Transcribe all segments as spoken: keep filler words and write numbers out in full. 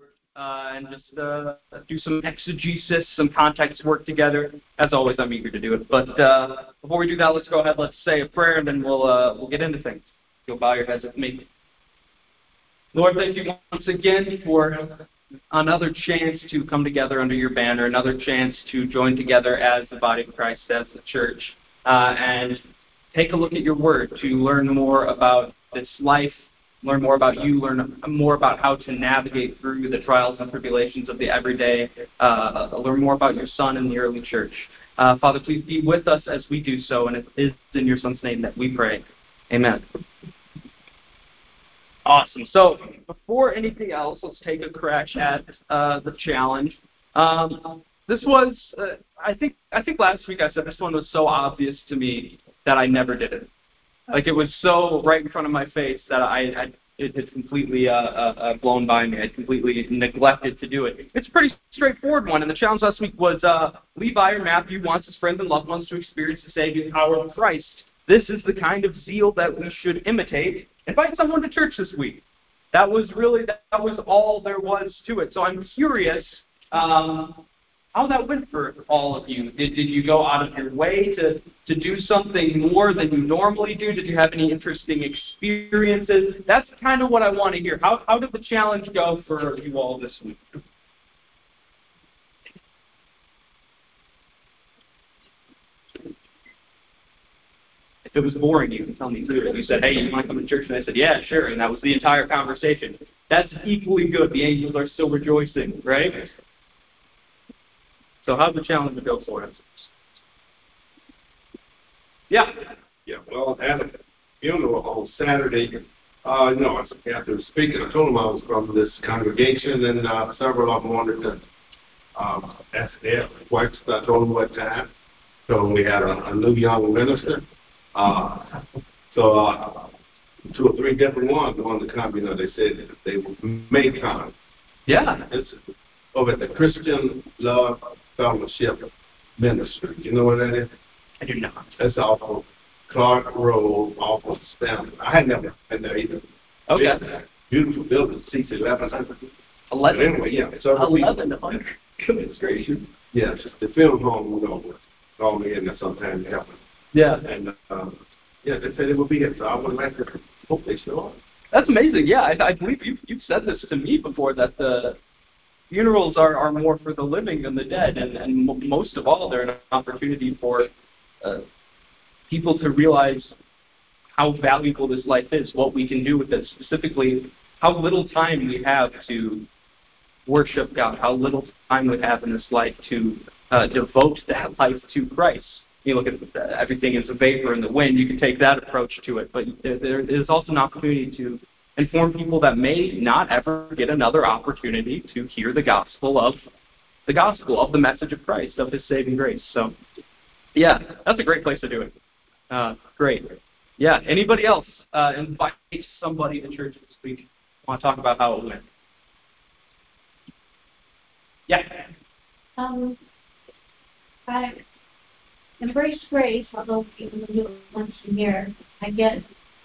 uh, and just uh, do some exegesis, some context work together. As always, I'm eager to do it. But uh, before we do that, let's go ahead, let's say a prayer, and then we'll, uh, we'll get into things. You'll bow your heads with me. Lord, thank you once again for another chance to come together under your banner, another chance to join together as the body of Christ, as the church, uh, and take a look at your word to learn more about this life, learn more about you, learn more about how to navigate through the trials and tribulations of the everyday, uh, learn more about your son and the early church. Uh, Father, please be with us as we do so, and it is in your son's name that we pray. Amen. Awesome. So before anything else, let's take a crack at uh, the challenge. Um, this was, uh, I think, I think last week I said this one was so obvious to me that I never did it. Like, it was so right in front of my face that I, I it had completely uh, uh, blown by me. I completely neglected to do it. It's a pretty straightforward one, and the challenge last week was uh, Levi or Matthew wants his friends and loved ones to experience the saving power of Christ. This is the kind of zeal that we should imitate. Invite someone to church this week. That was really, that was all there was to it. So I'm curious um, how that went for all of you. Did, did you go out of your way to, to do something more than you normally do? Did you have any interesting experiences? That's kind of what I want to hear. How, how did the challenge go for you all this week? If it was boring, you can tell me too. If you said, hey, you want to come to church? And I said, yeah, sure. And that was the entire conversation. That's equally good. The angels are still rejoicing, right? So how'd the challenge go for us? Yeah. Yeah, well, I had a funeral on Saturday. Uh, you know, after speaking, I told them I was from this congregation, and uh, several of them wanted to um, ask their wives. I told them what time. So we had a, a new young minister. Uh, so uh, two or three different ones wanted to come. You know, they said they may come. Yeah. It's over at the Christian Love Fellowship Ministry. You know what that is? I do not. That's off of Clark Road, off of Stanford. I had never been there either. Okay. Beautiful building, seats eleven hundred. Eleven. But anyway, yeah. So eleven hundred. Goodness gracious. Yes, the film home would over. Call me in there sometime to help me. Yeah. And um, yeah, they said it would be here, so I would like to hope they show up. That's amazing. Yeah, I, I believe you you've said this to me before, that the funerals are, are more for the living than the dead, and, and m- most of all, they're an opportunity for uh, people to realize how valuable this life is, what we can do with it, specifically how little time we have to worship God, how little time we have in this life to uh, devote that life to Christ. You look at uh, everything is a vapor in the wind, you can take that approach to it, but there, there is also an opportunity to inform people that may not ever get another opportunity to hear the gospel of the gospel, of the message of Christ, of his saving grace. So, yeah, that's a great place to do it. Uh, great. Yeah, anybody else uh, invite somebody to church this week? Want to talk about how it went? Yeah. Um, I embrace grace, although even though we do it once a year, I get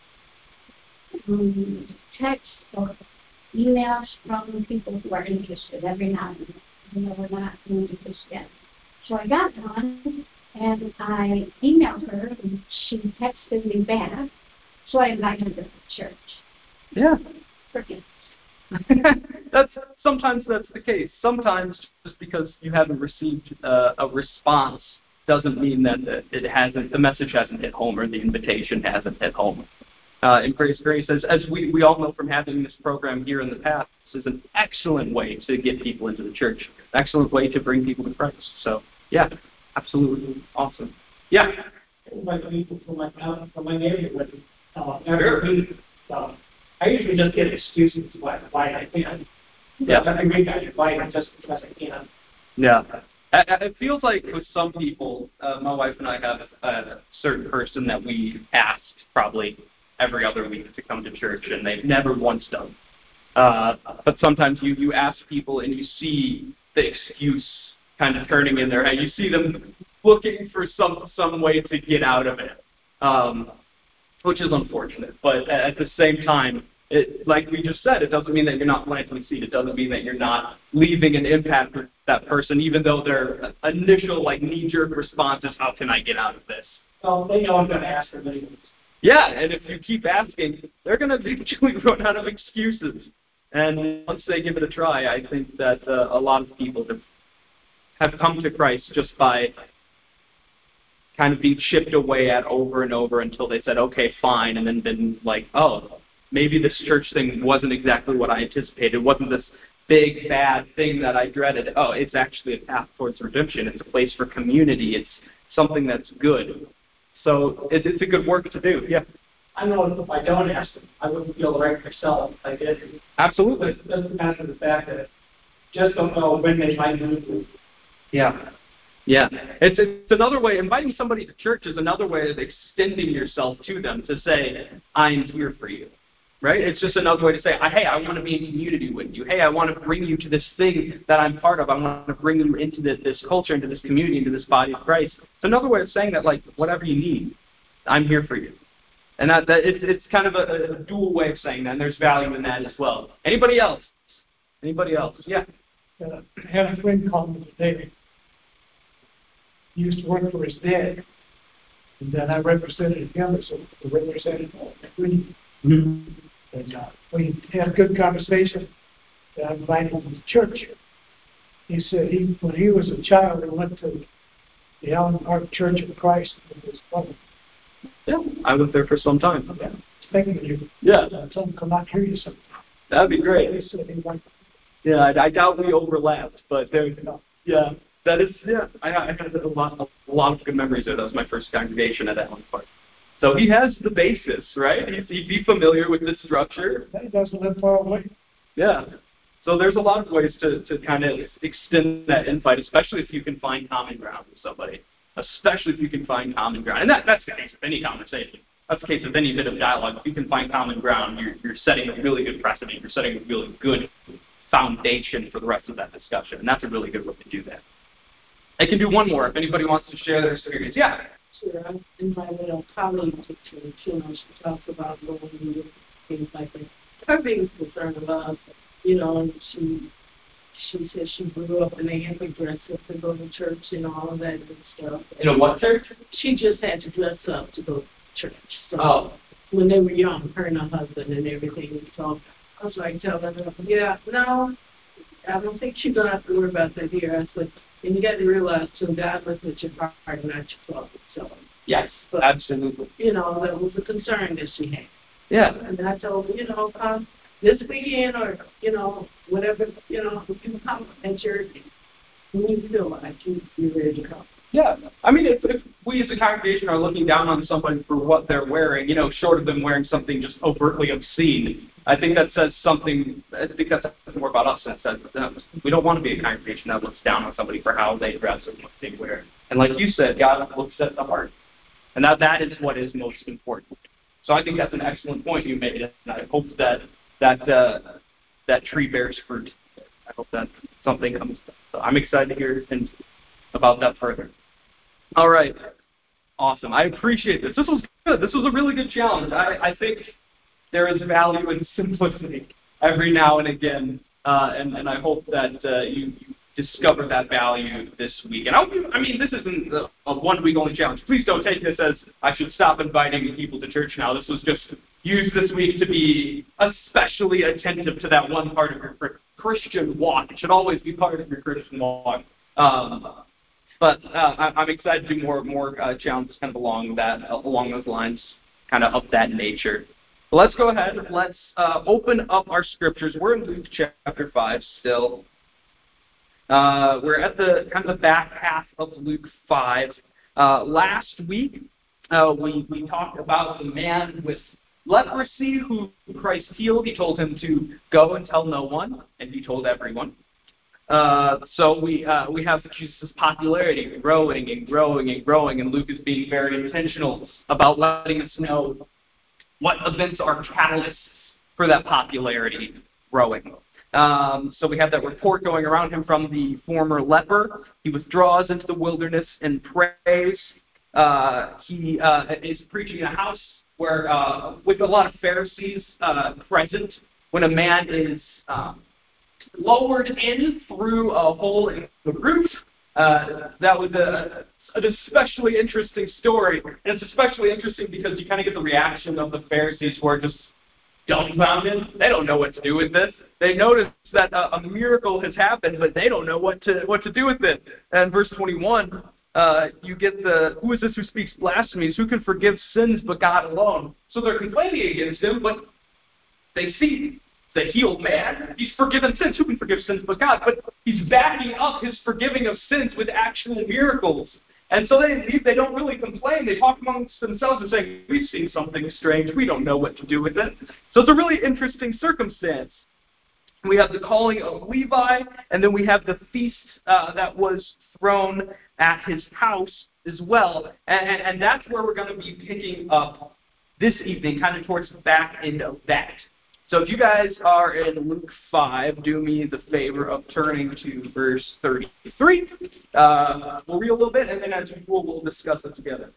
um, text or emails from people who are interested every now and then. You know, we're not doing this yet. So I got one, and I emailed her, and she texted me back. So I invited her to church. Yeah. Forget. that's sometimes that's the case. Sometimes just because you haven't received uh, a response doesn't mean that it hasn't, the message hasn't hit home or the invitation hasn't hit home. Uh, and Grace Grace, as, as we, we all know from having this program here in the past, is an excellent way to get people into the church, an excellent way to bring people to Christ. So, yeah, absolutely awesome. Yeah. Like people from my from my neighborhood, uh, every week, uh, I usually just get excuses why why I can't. Yeah. Every week I invite just because I can. Yeah. It feels like with some people, uh, my wife and I have a certain person that we asked probably every other week to come to church, and they've never once done. Uh, but sometimes you, you ask people and you see the excuse kind of turning in their head. You see them looking for some some way to get out of it, um, which is unfortunate. But at the same time, it, like we just said, it doesn't mean that you're not planting seed. It doesn't mean that you're not leaving an impact with that person, even though their initial like knee-jerk response is, how can I get out of this? Well, they know I'm going to ask them anyways. Yeah, and if you keep asking, they're going to eventually run out of excuses. And once they give it a try, I think that uh, a lot of people have, have come to Christ just by kind of being chipped away at over and over until they said, okay, fine, and then been like, oh, maybe this church thing wasn't exactly what I anticipated. It wasn't this big, bad thing that I dreaded. Oh, it's actually a path towards redemption. It's a place for community. It's something that's good. So it, it's a good work to do, yeah. I know if I don't ask them, I wouldn't feel right myself if I did. Absolutely. It doesn't matter the fact that just don't know when they might need to. Yeah. Yeah. It's, it's another way, inviting somebody to church is another way of extending yourself to them to say, I'm here for you. Right? It's just another way to say, hey, I want to be in community with you. Hey, I want to bring you to this thing that I'm part of. I want to bring you into this, this culture, into this community, into this body of Christ. It's another way of saying that, like, whatever you need, I'm here for you. And that, that it's, it's kind of a, a dual way of saying that, and there's value in that as well. Anybody else? Anybody else? Yeah. Uh, I had a friend call me today. He used to work for his dad, and then I represented him as a representative of the community. Mm-hmm. And uh, we had a good conversation. And I invited him to church. He said he, when he was a child, he went to the Allen Park Church of Christ with his brother. Yeah, I went there for some time. Yeah, thinking of you. Yeah. Uh, tell him to come out here you sometime. That'd be great. He said he liked Yeah, I, I doubt we overlapped, but there, yeah, that is, yeah, I, I had a lot, a lot of good memories there. That was my first congregation at Allen Park. So he has the basis, right? He'd, he'd be familiar with the structure. He doesn't live far away. Yeah. So there's a lot of ways to, to kind of extend that invite, especially if you can find common ground with somebody. Especially if you can find common ground. And that, that's the case of any conversation. That's the case of any bit of dialogue. If you can find common ground, you're, you're setting a really good precedent. You're setting a really good foundation for the rest of that discussion. And that's a really good way to do that. I can do one more if anybody wants to share their experience. Yeah. Sure. I'm in my little colleague picture, you know, she talks about going and things like that. Her biggest concern about, you know, and she she said she grew up in a hippie dress up to go to church and all of that good stuff. In a what church? She just had to dress up to go to church. So Oh. when they were young, her and her husband and everything. So I was like telling her, yeah, no, I don't think she's gonna have to worry about that here. I said, and you got to realize, too, God looks at your heart, not your clothes. So, Yes, but, absolutely. you know, that was a concern that she had. Yeah. And I told her, you know, come this weekend or, you know, whatever, you know, you can come at church when you feel like you, you're ready to come. Yeah. I mean, if, if we as a congregation are looking down on somebody for what they're wearing, you know, short of them wearing something just overtly obscene, I think that says something, I think that says more about us than it says them. We don't want to be a congregation that looks down on somebody for how they dress or what they wear. And like you said, God looks at the heart. And that, that is what is most important. So I think that's an excellent point you made, and I hope that that uh, that tree bears fruit. I hope that something comes. So I'm excited to hear and about that further. All right. Awesome. I appreciate this. This was good. This was a really good challenge. I, I think there is value in simplicity every now and again, uh, and, and I hope that uh, you, you discover that value this week. And I, hope you, I mean, this isn't a, a one-week only challenge. Please don't take this as I should stop inviting people to church now. This was just used this week to be especially attentive to that one part of your Christian walk. It should always be part of your Christian walk. Um, But uh, I'm excited to do more more uh, challenges kind of along that along those lines, kind of of that nature. But let's go ahead. Let's uh, open up our scriptures. We're in Luke chapter five still. Uh, we're at the kind of the back half of Luke five. Uh, last week uh, we we talked about the man with leprosy who Christ healed. He told him to go and tell no one, and he told everyone. Uh, so we uh, we have Jesus' popularity growing and growing and growing, and Luke is being very intentional about letting us know what events are catalysts for that popularity growing. Um, so we have that report going around him from the former leper. He withdraws into the wilderness and prays. Uh, he uh, is preaching in a house where uh, with a lot of Pharisees uh, present, when a man is um, lowered in through a hole in the roof, uh, that was a, an especially interesting story. And it's especially interesting because you kind of get the reaction of the Pharisees who are just dumbfounded. They don't know what to do with this. They notice that a, a miracle has happened, but they don't know what to what to do with it. And verse twenty-one, uh, you get the, who is this who speaks blasphemies? Who can forgive sins but God alone? So they're complaining against him, but they see the healed man. He's forgiven sins. Who can forgive sins but God? But he's backing up his forgiving of sins with actual miracles. And so they they don't really complain. They talk amongst themselves and say, we've seen something strange. We don't know what to do with it. So it's a really interesting circumstance. We have the calling of Levi, and then we have the feast uh, that was thrown at his house as well. And, and that's where we're going to be picking up this evening, kind of towards the back end of that. So if you guys are in Luke five, do me the favor of turning to verse thirty-three. Uh, we'll read a little bit, and then as usual, we'll discuss it together.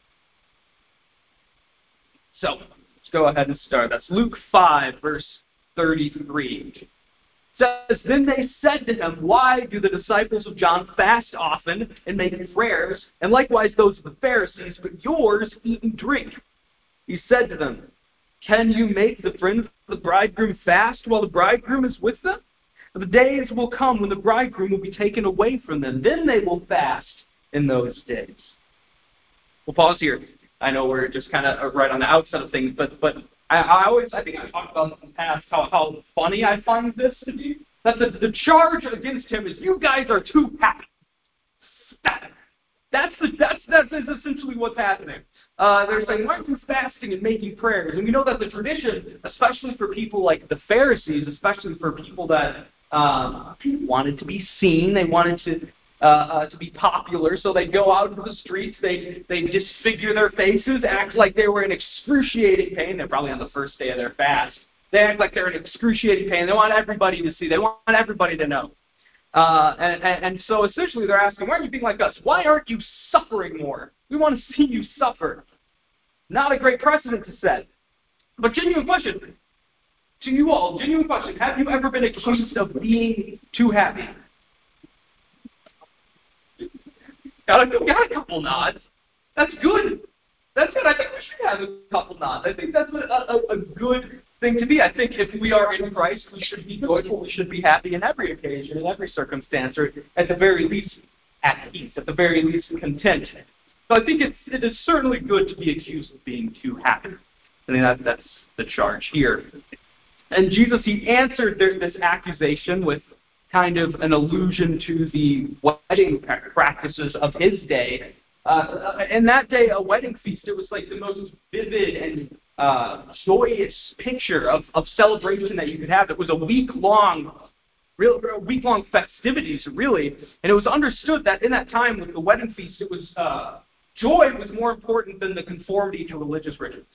So let's go ahead and start. That's Luke five, verse thirty-three. It says, then they said to him, why do the disciples of John fast often and make prayers, and likewise those of the Pharisees, but yours eat and drink? He said to them, can you make the friends of the bridegroom fast while the bridegroom is with them? The days will come when the bridegroom will be taken away from them. Then they will fast in those days. We'll pause here. I know we're just kind of right on the outset of things, but but I, I always, I think I've talked about in the past how, how funny I find this to be. That the, the charge against him is, you guys are too happy. That's, the, that's, that's essentially what's happening. Uh, they're saying, why aren't you fasting and making prayers? And we know that the tradition, especially for people like the Pharisees, especially for people that um, wanted to be seen, they wanted to uh, uh, to be popular, so they go out into the streets, they they disfigure their faces, act like they were in excruciating pain. They're probably on the first day of their fast. They act like they're in excruciating pain. They want everybody to see. They want everybody to know. Uh, and, and, and so essentially they're asking, why aren't you being like us? Why aren't you suffering more? We want to see you suffer. Not a great precedent to set. But genuine question to you all, genuine question. Have you ever been accused of being too happy? Got a, got a couple nods. That's good. That's good. I think we should have a couple nods. I think that's a, a, a good thing to be. I think if we are in Christ, we should be joyful. We should be happy in every occasion, in every circumstance, or at the very least at peace, at the very least content. So I think it's, it is certainly good to be accused of being too happy. I mean, that, that's the charge here. And Jesus, he answered their, this accusation with kind of an allusion to the wedding practices of his day. Uh, in that day, a wedding feast, it was like the most vivid and uh, joyous picture of, of celebration that you could have. It was a week-long, real, real week-long festivities, really. And it was understood that in that time with the wedding feast, it was uh, joy was more important than the conformity to religious rituals.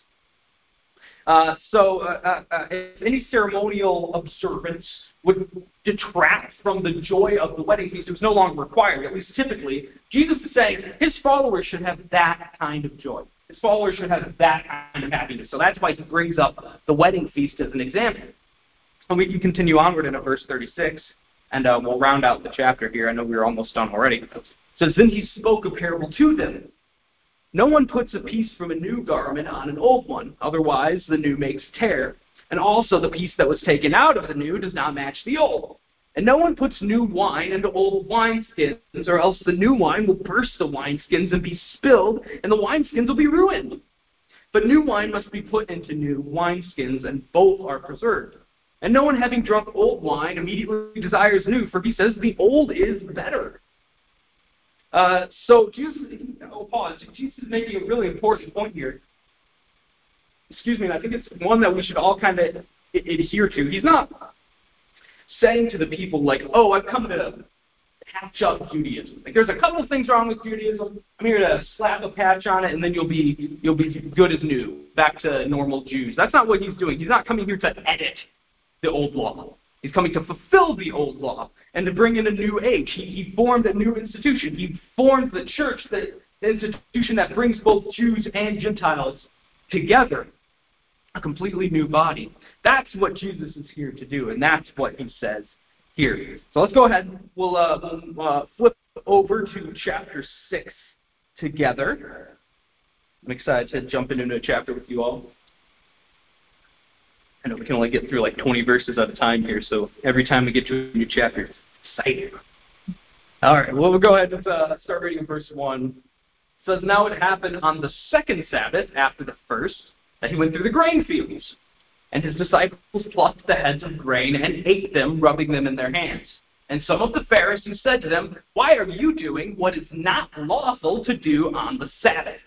Uh, so uh, uh, if any ceremonial observance would detract from the joy of the wedding feast, it was no longer required, at least typically. Jesus is saying his followers should have that kind of joy. His followers should have that kind of happiness. So that's why he brings up the wedding feast as an example. And we can continue onward into verse thirty-six, and uh, we'll round out the chapter here. I know we're almost done already. It says, then he spoke a parable to them. No one puts a piece from a new garment on an old one, otherwise the new makes tear. And also the piece that was taken out of the new does not match the old. And no one puts new wine into old wineskins, or else the new wine will burst the wineskins and be spilled, and the wineskins will be ruined. But new wine must be put into new wineskins, and both are preserved. And no one having drunk old wine immediately desires new, for he says the old is better. Uh, so Jesus, oh, pause. Jesus is making a really important point here. Excuse me, and I think it's one that we should all kind of adhere to. He's not saying to the people like, oh, I've come to patch up Judaism. Like, there's a couple of things wrong with Judaism. I'm here to slap a patch on it, and then you'll be you'll be good as new, back to normal Jews. That's not what he's doing. He's not coming here to edit the old law. He's coming to fulfill the old law and to bring in a new age. He, he formed a new institution. He formed the church, the, the institution that brings both Jews and Gentiles together. a completely new body. That's what Jesus is here to do, and that's what he says here. So let's go ahead. We'll, uh, we'll uh, flip over to chapter six together. I'm excited to jump into a chapter with you all. I know we can only get through like twenty verses at a time here, so every time we get to a new chapter, it's exciting. All right, well, we'll go ahead and uh, start reading verse one. It says, "Now it happened on the second Sabbath after the first that he went through the grain fields. And his disciples plucked the heads of grain and ate them, rubbing them in their hands. And some of the Pharisees said to them, 'Why are you doing what is not lawful to do on the Sabbath?'"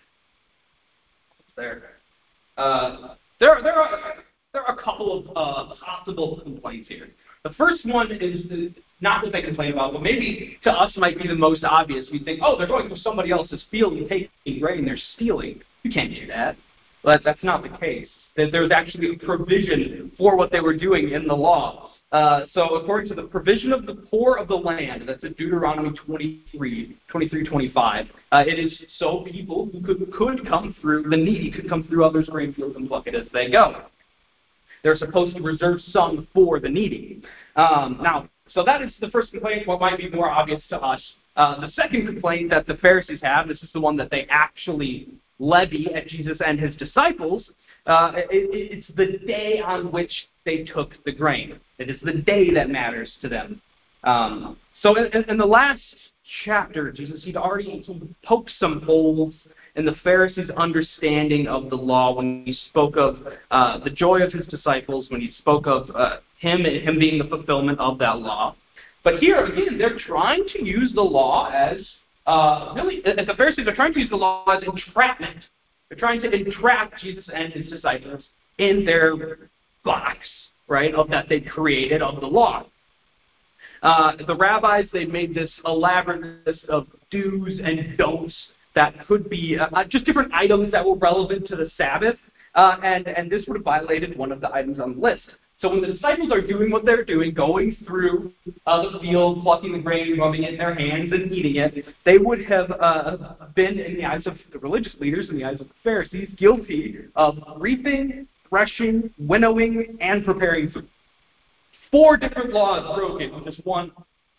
There. Uh, there, there, are, there are a couple of uh, possible complaints here. The first one is the, not what they complain about, but maybe to us might be the most obvious. We think, oh, they're going through somebody else's field and taking grain, they're stealing. You can't do that. But that's not the case. There's actually a provision for what they were doing in the law. Uh, so according to the provision of the poor of the land, that's in Deuteronomy twenty-three, twenty-three, twenty-five, uh, it is so people who could, could come through, the needy could come through others' grain fields and pluck it as they go. They're supposed to reserve some for the needy. Um, now, so that is the first complaint, what might be more obvious to us. Uh, the second complaint that the Pharisees have, this is the one that they actually levy at Jesus and his disciples, uh, it, it's the day on which they took the grain. It is the day that matters to them. Um, so in, in the last chapter, Jesus, he'd already poked some holes in the Pharisees' understanding of the law when he spoke of uh, the joy of his disciples, when he spoke of uh, him and him being the fulfillment of that law. But here, again, they're trying to use the law as, uh, really, the Pharisees are trying to use the law as entrapment. They're trying to entrap Jesus and his disciples in their box, right, of that they created of the law. Uh, the rabbis, they made this elaborate list of do's and don'ts that could be uh, just different items that were relevant to the Sabbath, uh, and, and this would have violated one of the items on the list. So when the disciples are doing what they're doing, going through uh, the field, plucking the grain, rubbing it in their hands, and eating it, they would have uh, been, in the eyes of the religious leaders, in the eyes of the Pharisees, guilty of reaping, threshing, winnowing, and preparing food. Four different laws broken with this one.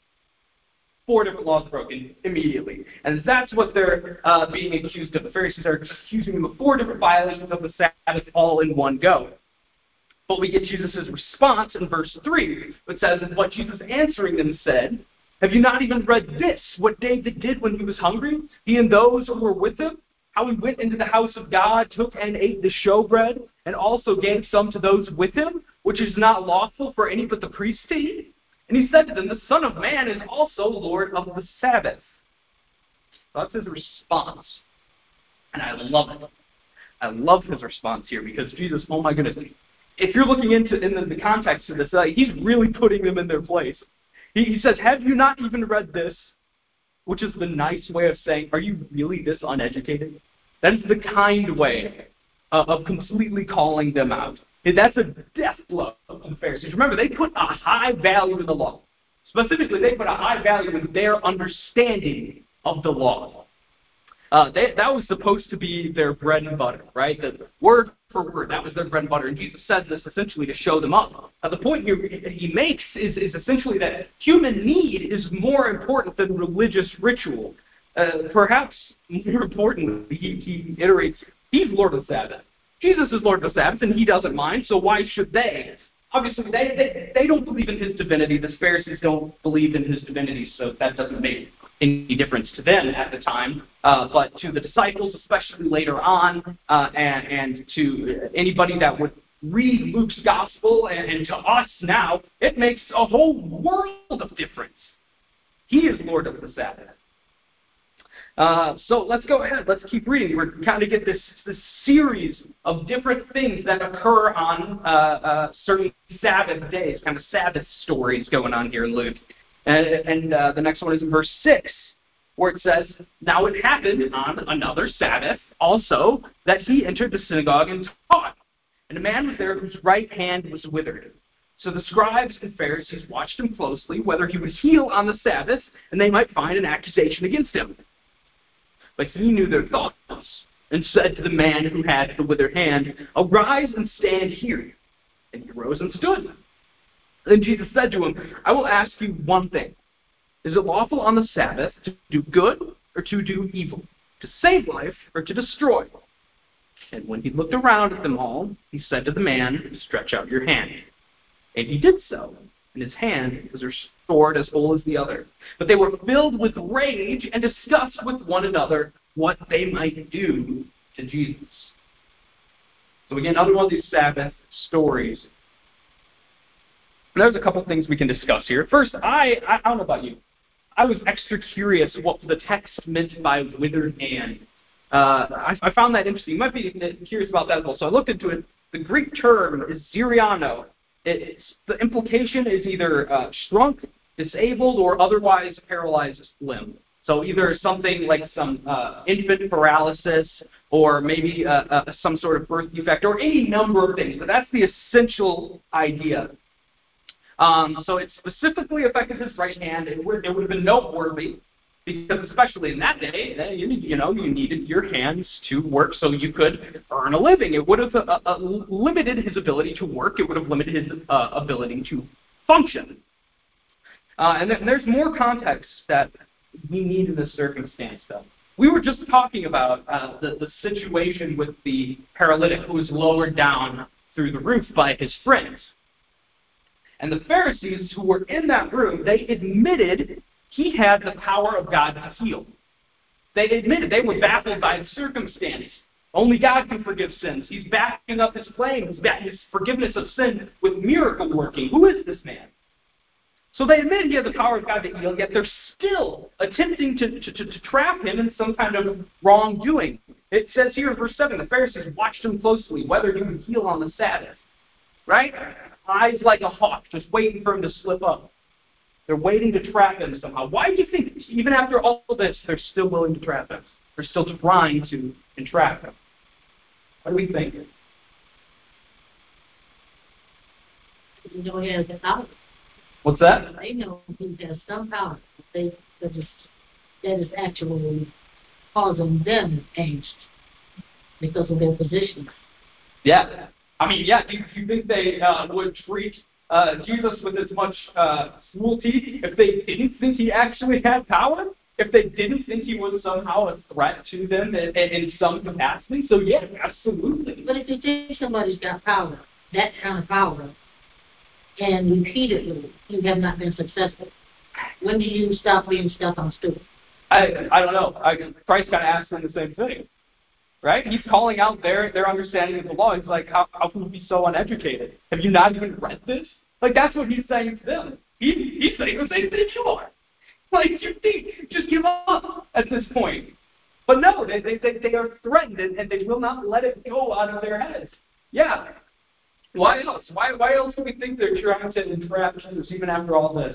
Four different laws broken immediately. And that's what they're uh, being accused of. The Pharisees are accusing them of four different violations of the Sabbath all in one go. But we get Jesus' response in verse three, which says, "But Jesus answering them said, 'Have you not even read this, what David did when he was hungry, he and those who were with him? How he went into the house of God, took and ate the showbread, and also gave some to those with him, which is not lawful for any but the priests to eat? And he said to them, the Son of Man is also Lord of the Sabbath.'" That's his response. And I love it. I love his response here because Jesus, oh my goodness, if you're looking into in the, the context of this, uh, he's really putting them in their place. He, he says, "Have you not even read this?" Which is the nice way of saying, are you really this uneducated? That is the kind way uh, of completely calling them out. And that's a death blow to the Pharisees. Remember, they put a high value in the law. Specifically, they put a high value in their understanding of the law. Uh, they, that was supposed to be their bread and butter, right? The word for word, that was their bread and butter. And Jesus says this essentially to show them up. Now, the point here he makes is, is essentially that human need is more important than religious ritual. Uh, perhaps more importantly, he, he iterates, he's Lord of the Sabbath. Jesus is Lord of the Sabbath, and he doesn't mind, so why should they? Obviously, they, they, they don't believe in his divinity. The Pharisees don't believe in his divinity, so that doesn't make any difference to them at the time. Uh, but to the disciples, especially later on, uh, and, and to anybody that would read Luke's gospel, and, and to us now, it makes a whole world of difference. He is Lord of the Sabbath. Uh, so let's go ahead. Let's keep reading. We're kind of get this, this series of different things that occur on uh, uh, certain Sabbath days, kind of Sabbath stories going on here in Luke. And, and uh, the next one is in verse six, where it says, "Now it happened on another Sabbath also that he entered the synagogue and taught. And a man was there whose right hand was withered. So the scribes and Pharisees watched him closely, whether he would heal on the Sabbath, and they might find an accusation against him. But he knew their thoughts, and said to the man who had the withered hand, "Arise and stand here." And he arose and stood. Then Jesus said to him, "I will ask you one thing. Is it lawful on the Sabbath to do good or to do evil, to save life or to destroy?" And when he looked around at them all, he said to the man, "Stretch out your hand." And he did so, and his hand was restored as whole as the other. But they were filled with rage and discussed with one another what they might do to Jesus. So again, another one of these Sabbath stories. And there's a couple things we can discuss here. First, I, I, I don't know about you. I was extra curious what the text meant by withered hand. Uh, I, I found that interesting. You might be curious about that as well. So I looked into it. The Greek term is ziriano. It, it's, the implication is either uh, shrunk, disabled, or otherwise paralyzed limb. So either something like some uh, infant paralysis, or maybe uh, uh, some sort of birth defect, or any number of things. But that's the essential idea. Um, so it specifically affected his right hand. It would, it would have been noteworthy, because especially in that day, you, you know, you needed your hands to work so you could earn a living. It would have uh, uh, limited his ability to work. It would have limited his uh, ability to function. Uh, and then there's more context that we need in this circumstance, though. We were just talking about uh, the, the situation with the paralytic who was lowered down through the roof by his friends. And the Pharisees who were in that room, they admitted he had the power of God to heal. They admitted they were baffled by the circumstance. Only God can forgive sins. He's backing up his claim, his, his forgiveness of sin with miracle working. Who is this man? So they admit he has the power of God to heal, yet they're still attempting to, to, to, to trap him in some kind of wrongdoing. It says here in verse seven, the Pharisees watched him closely, whether he would heal on the Sabbath. Right? Eyes like a hawk, just waiting for him to slip up. They're waiting to trap him somehow. Why do you think, even after all of this, they're still willing to trap him? They're still trying to entrap him. What do we think? You know, he has the power. What's that? They know he has some power. They, that, is, that is actually causing them angst because of their position. Yeah. I mean, yeah, do you, do you think they uh, would treat uh, Jesus with as much uh, cruelty if they didn't think he actually had power? If they didn't think he was somehow a threat to them in, in some capacity? So, yeah, absolutely. But if you think somebody's got power, that kind of power, and repeatedly you have not been successful, when do you stop being stuck on stupid? I I don't know. I, Christ kind of asked them the same thing. Right? He's calling out their, their understanding of the law. He's like, how, how can you be so uneducated? Have you not even read this? Like, that's what he's saying to them. He, he's saying the same thing you are. Like, you think, just give up at this point. But no, they, they, they, they are threatened, and, and they will not let it go out of their heads. Yeah. Why else? Why, why else do we think they're trying to entrap Jesus even after all this?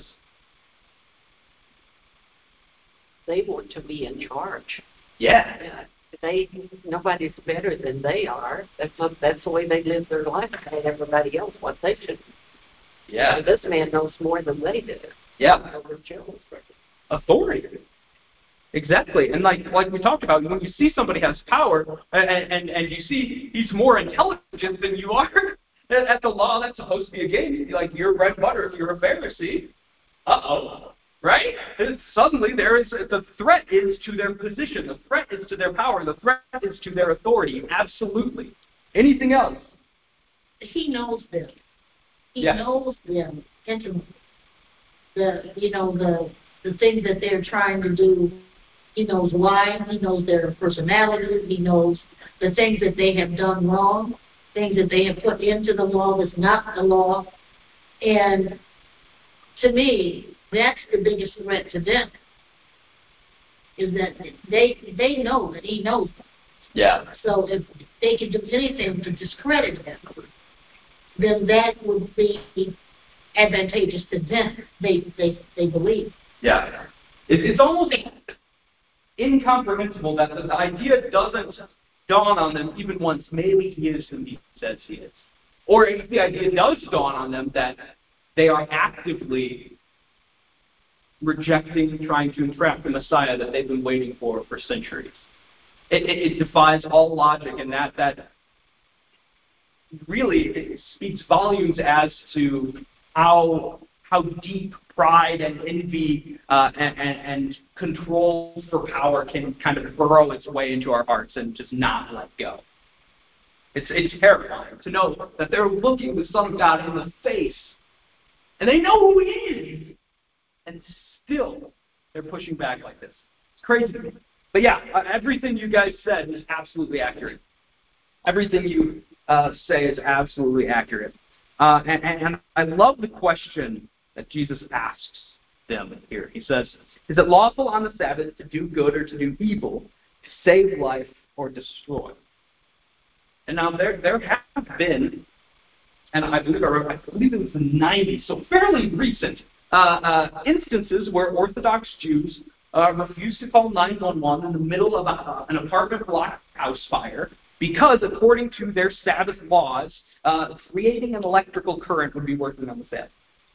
They want to be in charge. Yeah. Yeah. They nobody's better than they are. That's not, that's the way they live their life. Tell everybody else what they should. Yeah. So this man knows more than they do. Yeah. Over Joe's authority. Exactly. And like like we talked about, when you see somebody has power and and, and you see he's more intelligent than you are at the law, that's supposed to be a game. Like you're bread and butter if you're a Pharisee. Uh oh. Right? And suddenly there is the threat is to their position, the threat is to their power, the threat is to their authority. Absolutely. Anything else? He knows them. He yes. knows them intimately. The you know the the things that they're trying to do. He knows why. He knows their personalities. He knows the things that they have done wrong, things that they have put into the law that's not the law. And to me, that's the biggest threat to them, is that they they know that he knows them. Yeah. So if they can do anything to discredit him, then that would be advantageous to them, they they, they believe. Yeah. It, it's almost incomprehensible that the idea doesn't dawn on them even once maybe he is who he says he is. Or if the idea does dawn on them that they are actively rejecting, trying to entrap the Messiah that they've been waiting for for centuries. it, it, it defies all logic, and that that really it speaks volumes as to how how deep pride and envy uh, and, and, and control for power can kind of burrow its way into our hearts and just not let go. It's it's terrifying to know that they're looking the Son of God in the face, and they know who He is, and still they're pushing back like this. It's crazy. But yeah, uh, everything you guys said is absolutely accurate. Everything you uh, say is absolutely accurate. Uh, and, and I love the question that Jesus asks them here. He says, is it lawful on the Sabbath to do good or to do evil, to save life or destroy? And now there there have been, and I believe I, wrote, I believe it was the nineties, so fairly recent, uh, uh, instances where Orthodox Jews uh, refused to call nine one one in the middle of a, an apartment block house fire because, according to their Sabbath laws, uh, creating an electrical current would be working on the Sabbath.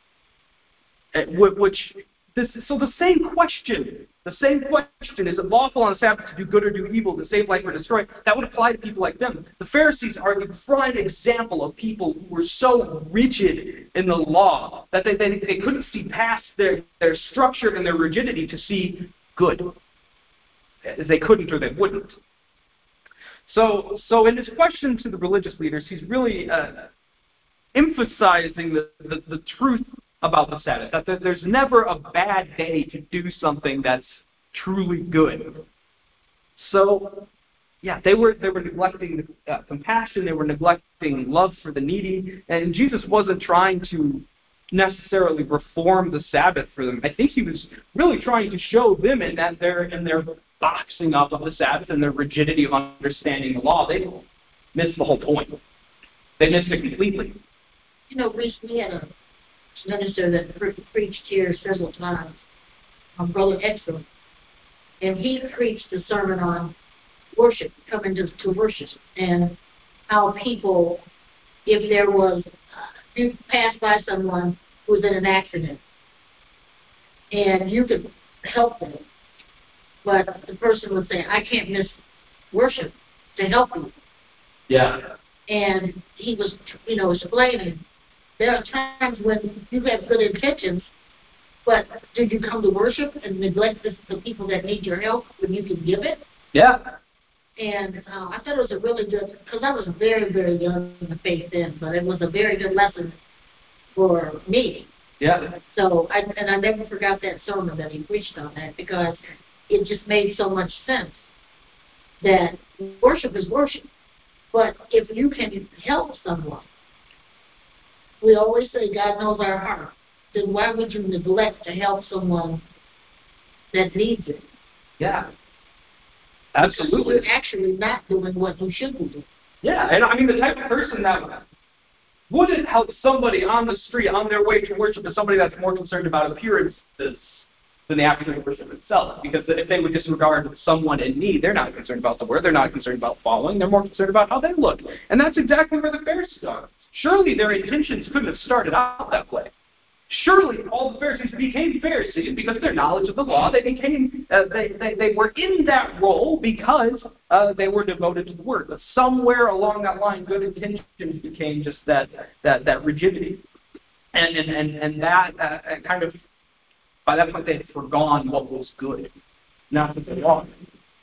Uh, which this so the same question, the same question, is it lawful on the Sabbath to do good or do evil, to save life or destroy? That would apply to people like them. The Pharisees are the prime example of people who were so rigid in the law that they, they, they couldn't see past their, their structure and their rigidity to see good. They couldn't or they wouldn't. So, so in his question to the religious leaders, he's really uh, emphasizing the, the, the truth about the Sabbath, that there's never a bad day to do something that's truly good. So, yeah, they were they were neglecting uh, compassion, they were neglecting love for the needy, and Jesus wasn't trying to necessarily reform the Sabbath for them. I think he was really trying to show them in that they're in their boxing up of the Sabbath and their rigidity of understanding the law. They missed the whole point. They missed it completely. You know, we, we had a minister that pre- preached here several times, um, Brother Edstrom, and he preached a sermon on worship, coming to, to worship, and how people, if there was, uh, you passed by someone who was in an accident, and you could help them, but the person would say, I can't miss worship to help you. Yeah. And he was, you know, explaining, there are times when you have good intentions, but do you come to worship and neglect the, the people that need your help when you can give it? Yeah. And uh, I thought it was a really good, because I was very, very young in the faith then, but it was a very good lesson for me. Yeah. So, I, and I never forgot that sermon that he preached on that, because it just made so much sense that worship is worship. But if you can help someone, we always say God knows our heart, then why would you neglect to help someone that needs it? Yeah. Absolutely. You're actually not doing what you should be doing. Yeah, and I mean the type of person that wouldn't help somebody on the street on their way to worship is somebody that's more concerned about appearances than the actual worship itself. Because if they would disregard someone in need, they're not concerned about the word, they're not concerned about following, they're more concerned about how they look. And that's exactly where the Pharisees are. Surely their intentions couldn't have started out that way. Surely all the Pharisees became Pharisees because of their knowledge of the law. They became, uh, they, they, they were in that role because uh, they were devoted to the word. But somewhere along that line, good intentions became just that that, that rigidity. And, and, and, and that uh, kind of, by that point, they had forgone what was good. Now that they're wrong.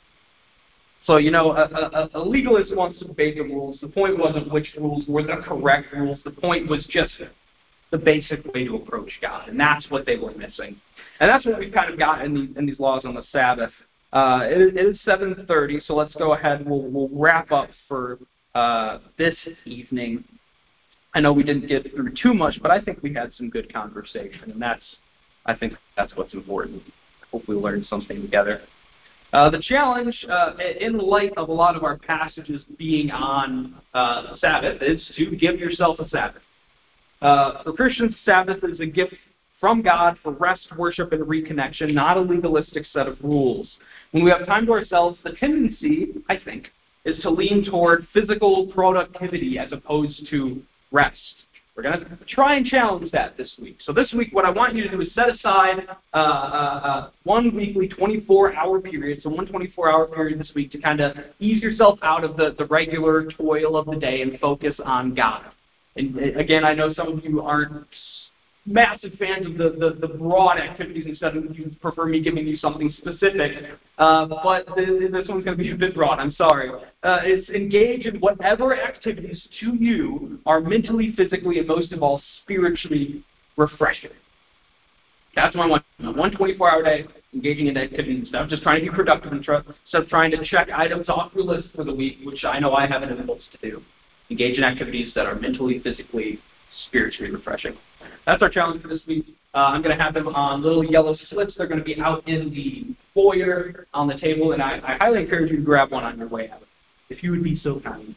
So, you know, a, a, a legalist wants to debate the rules. The point wasn't which rules were the correct rules. The point was just the basic way to approach God, and that's what they were missing. And that's what we've kind of got in, the, in these laws on the Sabbath. Uh, it, it is seven thirty, so let's go ahead and we'll, we'll wrap up for uh, this evening. I know we didn't get through too much, but I think we had some good conversation, and that's, I think that's what's important. Hope we learned something together. Uh, the challenge, uh, in light of a lot of our passages being on uh, Sabbath, is to give yourself a Sabbath. Uh, for Christians, Sabbath is a gift from God for rest, worship, and reconnection, not a legalistic set of rules. When we have time to ourselves, the tendency, I think, is to lean toward physical productivity as opposed to rest. We're going to try and challenge that this week. So this week, what I want you to do is set aside uh, uh, uh, one weekly twenty-four hour period, so one twenty-four hour period this week to kind of ease yourself out of the, the regular toil of the day and focus on God. And again, I know some of you aren't massive fans of the, the, the broad activities. Instead of you prefer me giving you something specific, uh, but the, this one's going to be a bit broad. I'm sorry. Uh, it's engage in whatever activities to you are mentally, physically, and most of all, spiritually refreshing. That's what I want. One twenty-four hour day, engaging in activities and stuff. Just trying to be productive and try, instead of trying to check items off your list for the week, which I know I have an impulse to do. Engage in activities that are mentally, physically, spiritually refreshing. That's our challenge for this week. Uh, I'm going to have them on little yellow slips. They're going to be out in the foyer on the table, and I, I highly encourage you to grab one on your way out, if you would be so kind.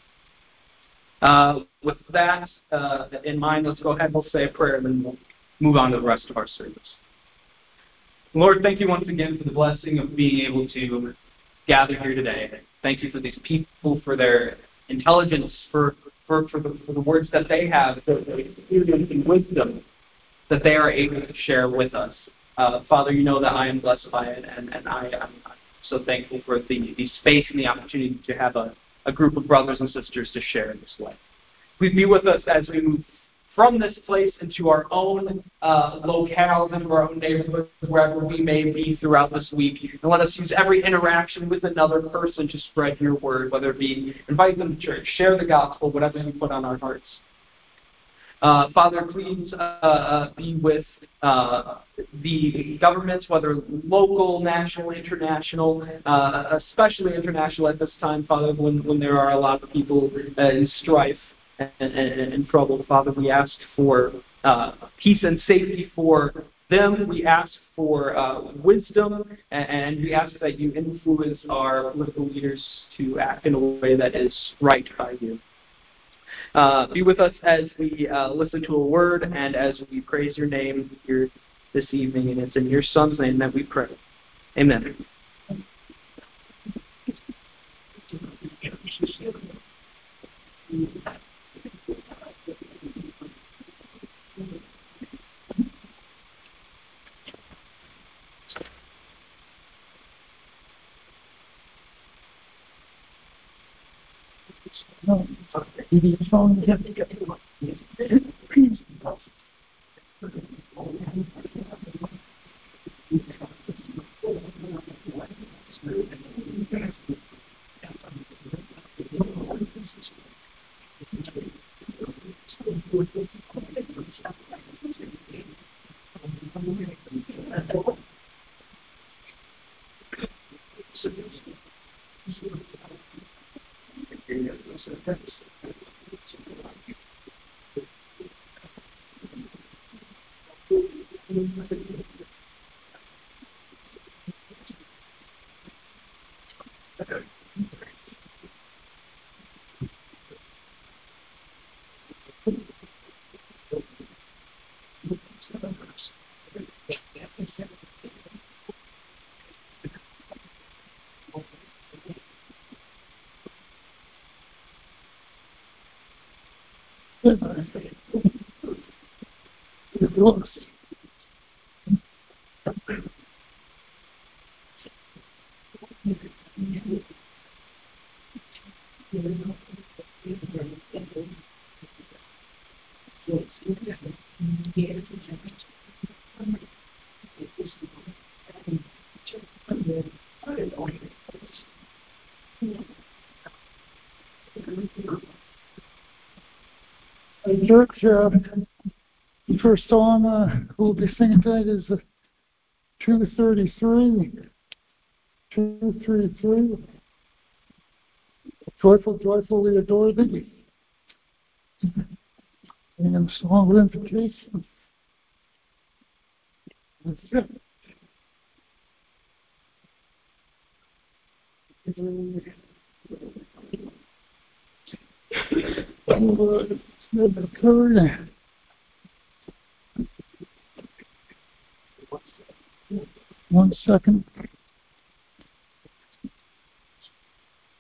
Uh, with that uh, in mind, let's go ahead and we'll say a prayer, and then we'll move on to the rest of our service. Lord, thank you once again for the blessing of being able to gather here today. Thank you for these people, for their intelligence, for For, for, the, for the words that they have, the experience and wisdom that they are able to share with us. Uh, Father, you know that I am blessed by it, and, and I am so thankful for the, the space and the opportunity to have a, a group of brothers and sisters to share in this way. Please be with us as we move from this place into our own uh, locales, into our own neighborhoods, wherever we may be throughout this week. And let us use every interaction with another person to spread your word, whether it be invite them to church, share the gospel, whatever you put on our hearts. Uh, Father, please uh, be with uh, the governments, whether local, national, international, uh, especially international at this time, Father, when, when there are a lot of people uh, in strife and, and, and trouble. Father, we ask for uh, peace and safety for them. We ask for uh, wisdom, and, and we ask that you influence our political leaders to act in a way that is right by you. Uh, be with us as we uh, listen to a word and as we praise your name here this evening, and it's in your Son's name that we pray. Amen. No, the phone, you have to get Church, uh, the first song uh, we'll be singing tonight is uh, two thirty-three. two thirty-three. Joyful, joyful, we adore thee. And song of invitation. That's it. Never occurred. One second.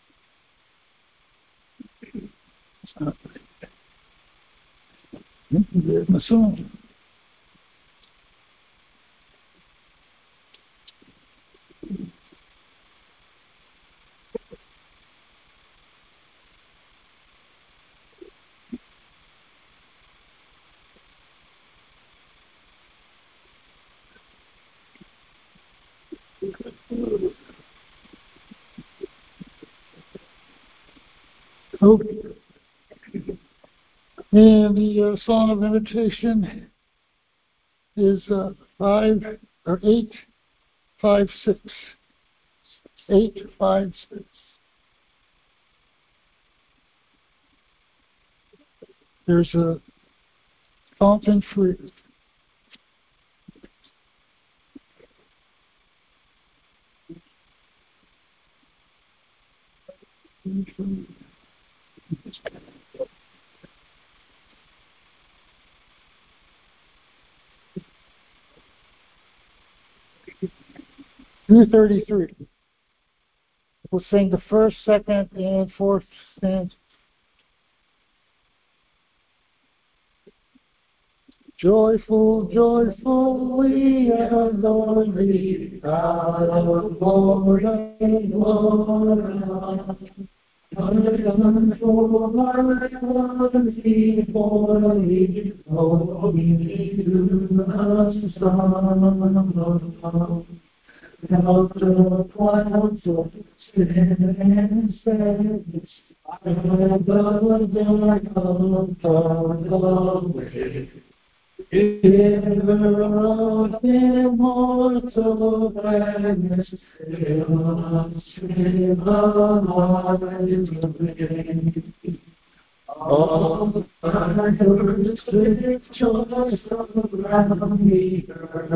Uh, hmm? There's my song. Okay. And the uh, song of invitation is uh, five or eight, five, six. Eight, five, six. There's a fountain free. two thirty-three. We'll sing the first, second, and fourth stanza. Joyful, joyful, we adore thee, our Lord and Lord. Wonderful, marvelous, before thee, holy to the Son. Out of clouds of sin and sadness, above the dark of the way, giver of immortal gladness, fill us with the light of day. All others with joy surround me,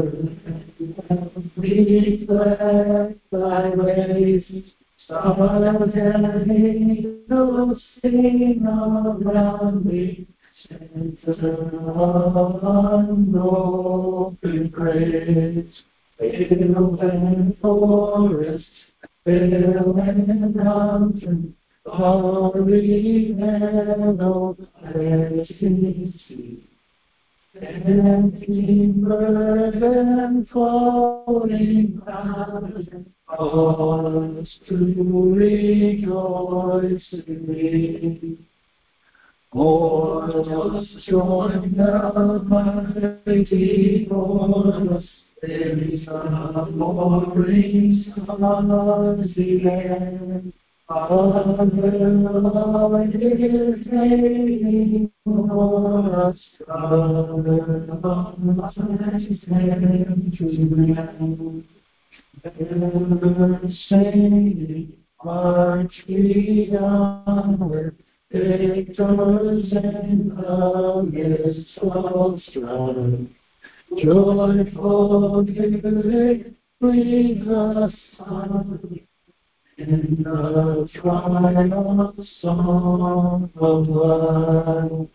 reflect thy ways. Stars and angels sing around me, center of unbroken praise. Field and forest, hill and mountain, glory meadow, blessing sea. Dancing bird and falling cloud, cause to rejoice in me. More join the mighty chorus, there is a roaring stars again. Hallelujah, is reigning for us, brother of my century. Ever singing, march we onward, victors in the midst of strife. Joyful music brings us on in the triumph song of life.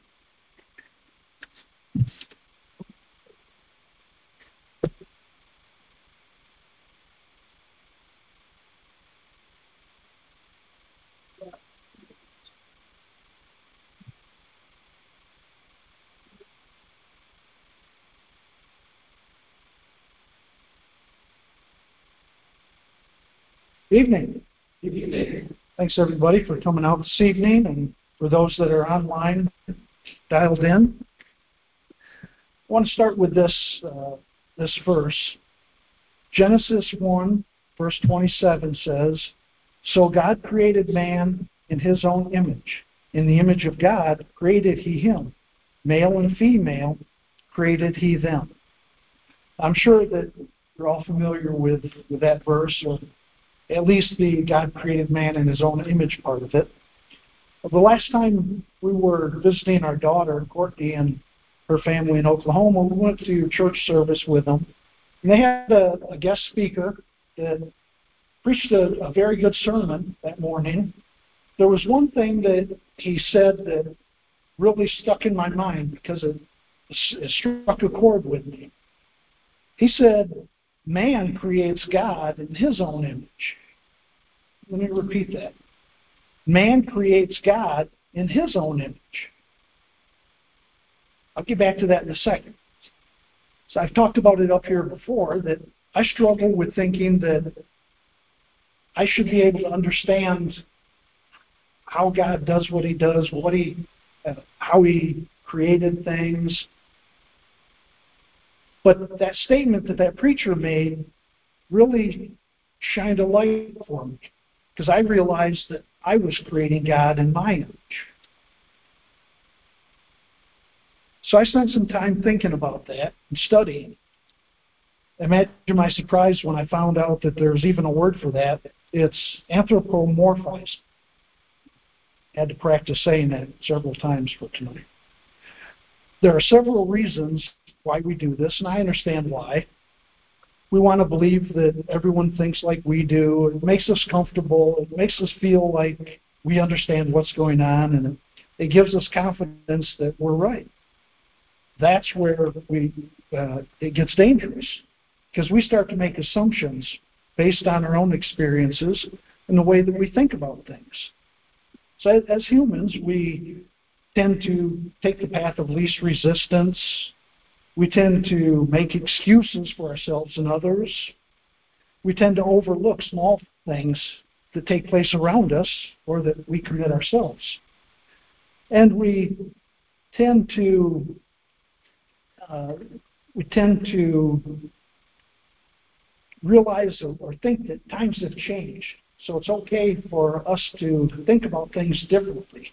Evening. Evening. Thanks everybody for coming out this evening, and for those that are online dialed in. I want to start with this uh, this verse. Genesis one, verse twenty-seven says, "So God created man in his own image. In the image of God created he him. Male and female created he them." I'm sure that you're all familiar with, with that verse, or at least the God created man in his own image part of it. The last time we were visiting our daughter, Courtney, and her family in Oklahoma, we went to church service with them. And they had a, a guest speaker that preached a, a very good sermon that morning. There was one thing that he said that really stuck in my mind because it, it struck a chord with me. He said, man creates God in his own image. Let me repeat that. Man creates God in his own image. I'll get back to that in a second. So I've talked about it up here before, that I struggle with thinking that I should be able to understand how God does what he does, what he, uh, how he created things. But that statement that that preacher made really shined a light for me, because I realized that I was creating God in my image. So I spent some time thinking about that and studying. Imagine my surprise when I found out that there's even a word for that. It's anthropomorphized. I had to practice saying that several times for tonight. There are several reasons why we do this, and I understand why. We want to believe that everyone thinks like we do. It makes us comfortable. It makes us feel like we understand what's going on, and it gives us confidence that we're right. That's where we uh, it gets dangerous, because we start to make assumptions based on our own experiences and the way that we think about things. So as humans, we tend to take the path of least resistance. We tend to make excuses for ourselves and others. We tend to overlook small things that take place around us or that we commit ourselves. And we tend to uh, we tend to realize or, or think that times have changed. So it's okay for us to think about things differently.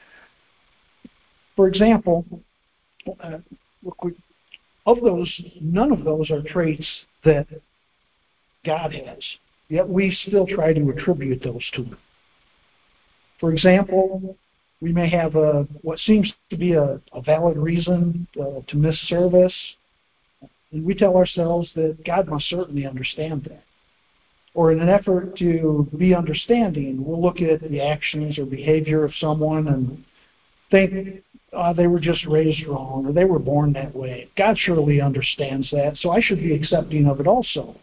For example, uh, of those, none of those are traits that God has, yet we still try to attribute those to him. For example, we may have a what seems to be a, a valid reason uh, to miss service, and we tell ourselves that God must certainly understand that. Or in an effort to be understanding, we'll look at the actions or behavior of someone and think uh, they were just raised wrong or they were born that way. God surely understands that, so I should be accepting of it also.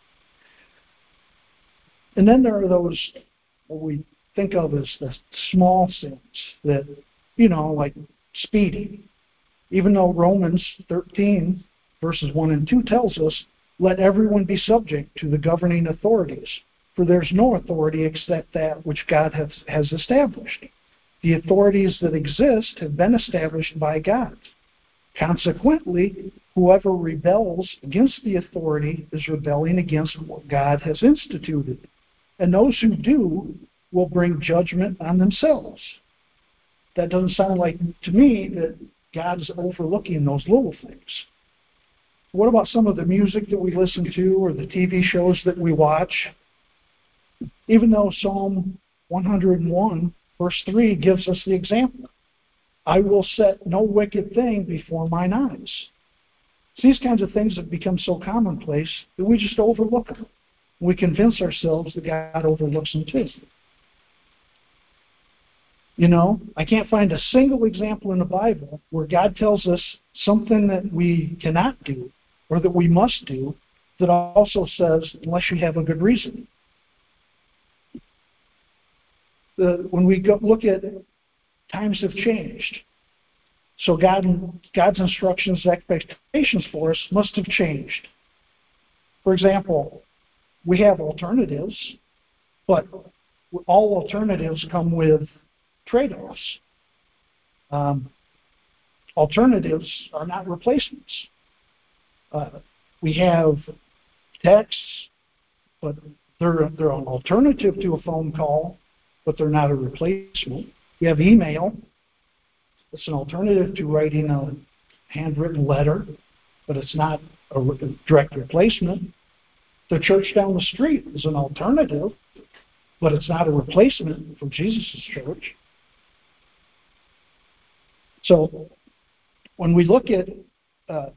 And then there are those what we think of as the small sins that, you know, like speeding. Even though Romans thirteen, verses one and two tells us, let everyone be subject to the governing authorities, for there's no authority except that which God has, has established. The authorities that exist have been established by God. Consequently, whoever rebels against the authority is rebelling against what God has instituted. And those who do will bring judgment on themselves. That doesn't sound like, to me, that God's overlooking those little things. What about some of the music that we listen to or the T V shows that we watch? Even though Psalm one oh one, verse three, gives us the example. I will set no wicked thing before mine eyes. So these kinds of things have become so commonplace that we just overlook them. We convince ourselves that God overlooks them too. You know, I can't find a single example in the Bible where God tells us something that we cannot do or that we must do that also says, unless you have a good reason. The, when we go, look at times have changed. So God, God's instructions, expectations for us must have changed. For example, we have alternatives, but all alternatives come with trade-offs. Um, alternatives are not replacements. Uh, we have texts, but they're, they're an alternative to a phone call, but they're not a replacement. We have email. It's an alternative to writing a handwritten letter, but it's not a re- direct replacement. The church down the street is an alternative, but it's not a replacement for Jesus' church. So when we look at uh,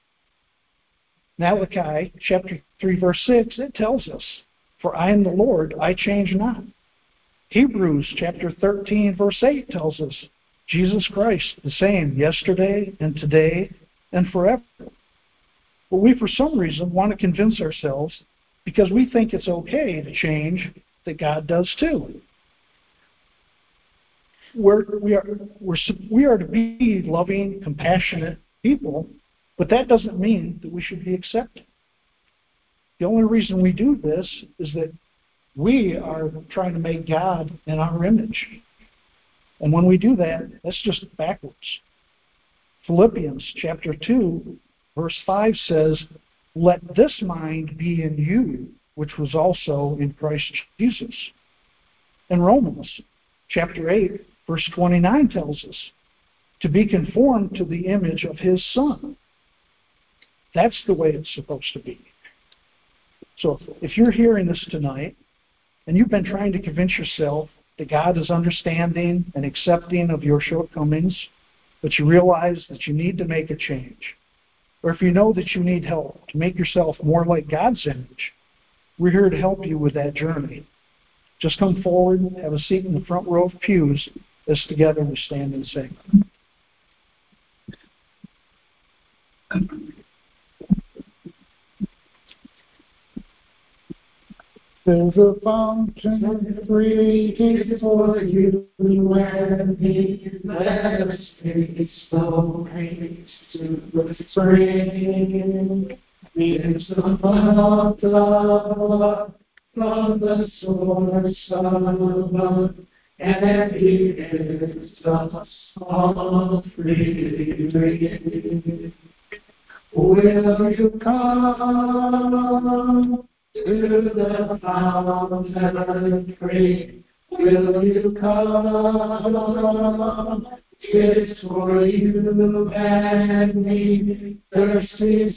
Malachi chapter three, verse six, it tells us, for I am the Lord, I change not. Hebrews chapter thirteen, verse eight tells us, Jesus Christ, the same yesterday and today and forever. But we, for some reason, want to convince ourselves, because we think it's okay to change, that God does too. we're, we are we're we are to be loving, compassionate people, but that doesn't mean that we should be accepted. The only reason we do this is that we are trying to make God in our image. And when we do that, that's just backwards. Philippians chapter two, verse five says, "Let this mind be in you, which was also in Christ Jesus." And Romans chapter eight, verse twenty-nine tells us, "To be conformed to the image of His Son." That's the way it's supposed to be. So if you're hearing this tonight, and you've been trying to convince yourself that God is understanding and accepting of your shortcomings, but you realize that you need to make a change, or if you know that you need help to make yourself more like God's image, we're here to help you with that journey. Just come forward and have a seat in the front row of pews as together we stand and sing. There's a fountain waiting for you and me. Let us take slow pace to the spring. It's the love, love from the source of love, and He gives us all freely. Will you come to the fountain free? Will you come? It's for you and me, thirsty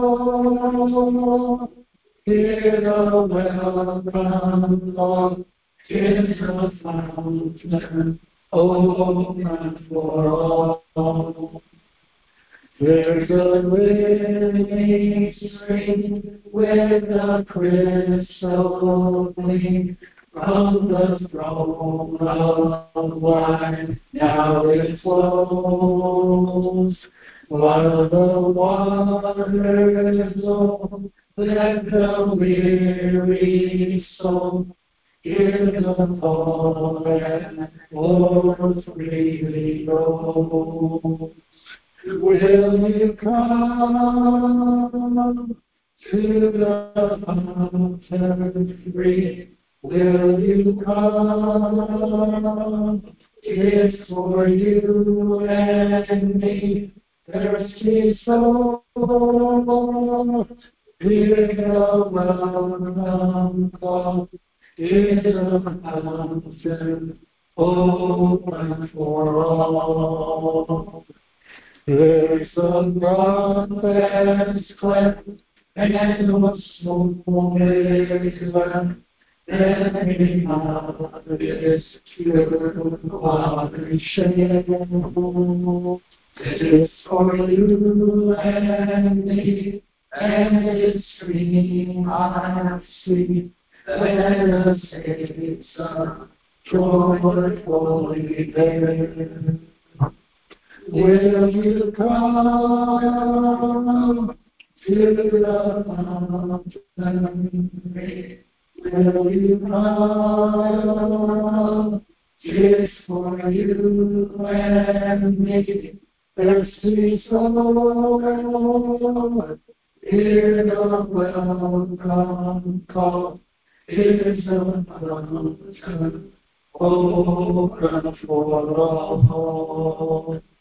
soul. Hear the welcome call. Here's the fountain open for all. There's a living spring with a crystal gleam from the throne of life. Now it flows, while the waters flow. Let the weary soul hear the call and Lord freely go. Will you come to the fountain free? Will you come? It's for you and me, thirsty soul. Hear the welcome call. Is a fountain open for all. There's a rock that's cleft, and no soul is left. Then out this pure water shed. It's for you and me, and its stream I see. Let us take some joyfully there. Will you come to the fountain free? Will you come? It's for you and me, thirsty soul. Hear the welcome call. Is a fountain open for all.